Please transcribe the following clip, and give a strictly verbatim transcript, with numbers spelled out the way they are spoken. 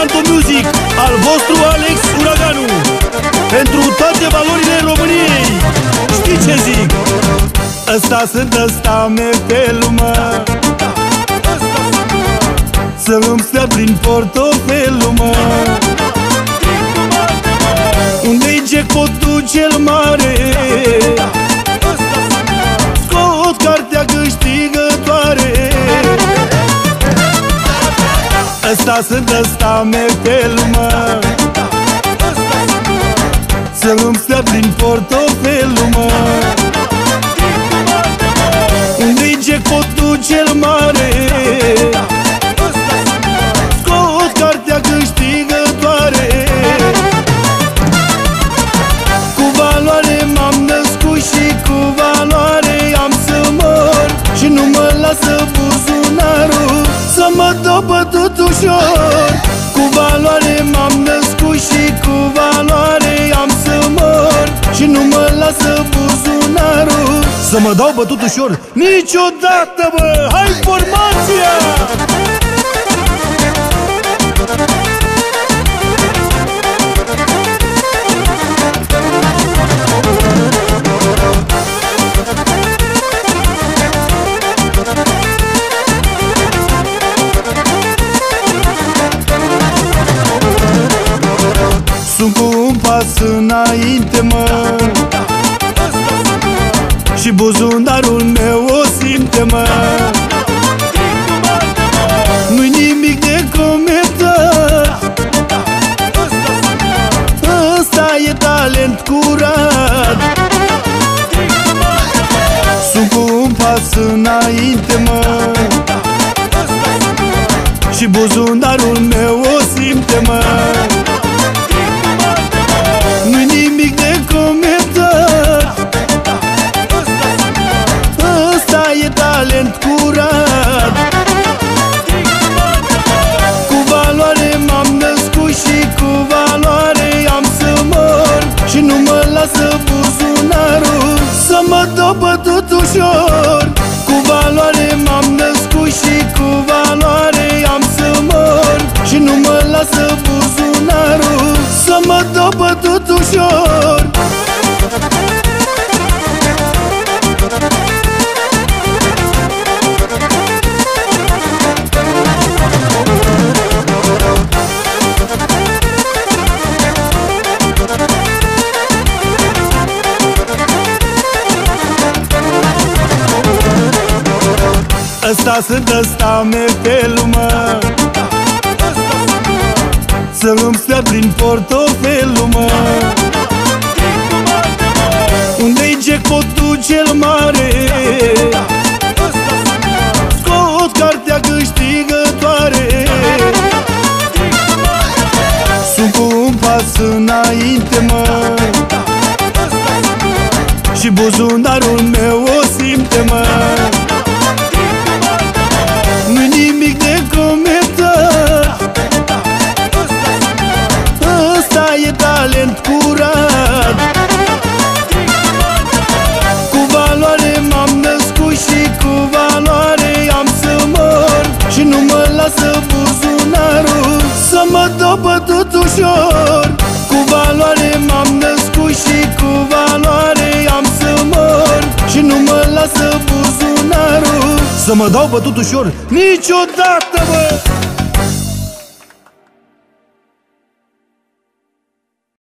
Manto Music, al vostru Alex Uraganu. Pentru toate valorile României. Știi ce zic? Ăsta sunt ăsta me pe lume, să îmi stea prin portofelul, mă. Unde-i jackpotul cel mare? Scot cartea câștigătoare. Ăsta sunt ăsta me pe lume, să îmi stea prin portofelul, mă. Unde-i jackpotul cel mare? Scot cartea câștigătoare. Cu valoare m-am născut și cu valoare am să mor. Și nu mă lasă buzunarul să mă dau bătut ușor. Cu valoare m-am născut și cu valoare am să mor. Și nu mă lasă buzunarul să mă dau bătut ușor niciodată, bă! Hai formația! Sunt cu un pas înainte, mă, și buzunarul meu o simte, mă. Nu-i nimic de comentat, ăsta e talent curat. Sunt cu un pas înainte, mă, și buzunarul meu o simte, mă. Nu-i nimic de comentat, ăsta e talent curat. Cu valoare m-am născut și cu valoare am să mor. Și nu mă lasă buzunarul să mă dau bătut ușor. Cu valoare m-am născut și cu valoare am să mor. Și nu mă lasă buzunarul să mă dau bătut ușor. Ăsta sunt ăsta me pe lume, să îmi stea prin portofelul, mă. Unde-i jackpotul cel mare? Scot cartea câștigătoare. Sunt cu un pas înainte, mă, și buzunarul meu o simte, mă. Nu-i nimic de comentat, ăsta e talent curat. Cu valoare m-am născut și cu valoare am să mor. Și nu mă lasă buzunarul să mă dau bătut ușor. Cu valoare m-am născut și cu valoare am să mor. Și nu mă lasă buzunarul să mă dau bătut ușor niciodată, bă!